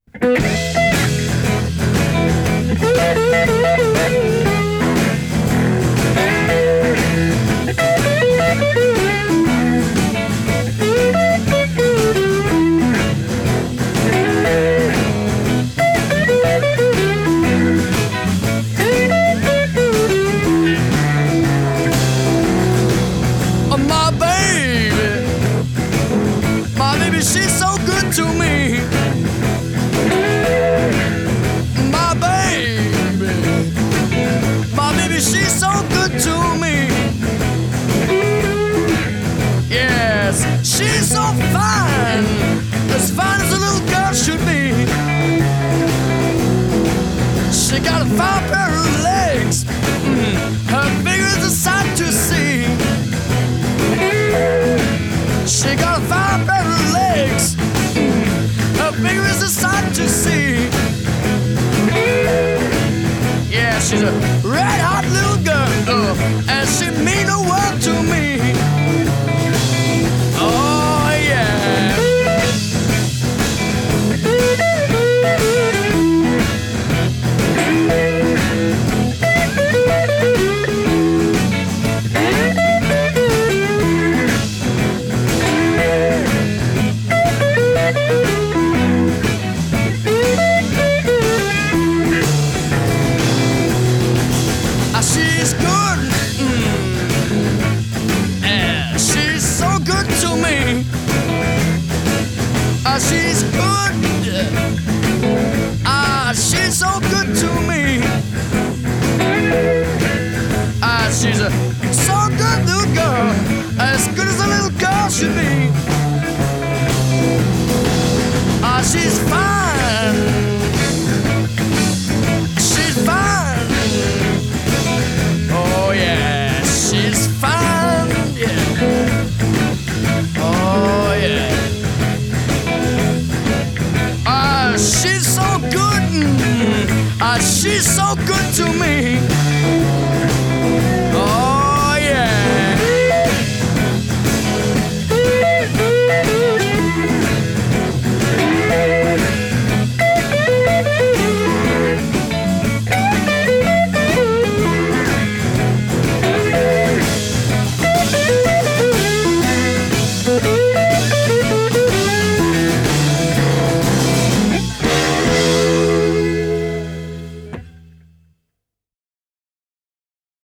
She's so good to me. My baby, she's so good to me. Yes, she's so fine as a little girl should be. She got a fine pair of legs, her figure is a sight to see. She got a fine pair of legs, her figure is a sight to see. Yeah, she's a red hot little girl, and she mean the world to me. Oh yeah. She's good, yeah, she's so good to me. She's good, she's so good to me. She's a so good little girl, as good as a little girl should be. She's fine, she's fine. Oh yeah, she's fine, yeah. Oh yeah. She's so good, she's so good to me.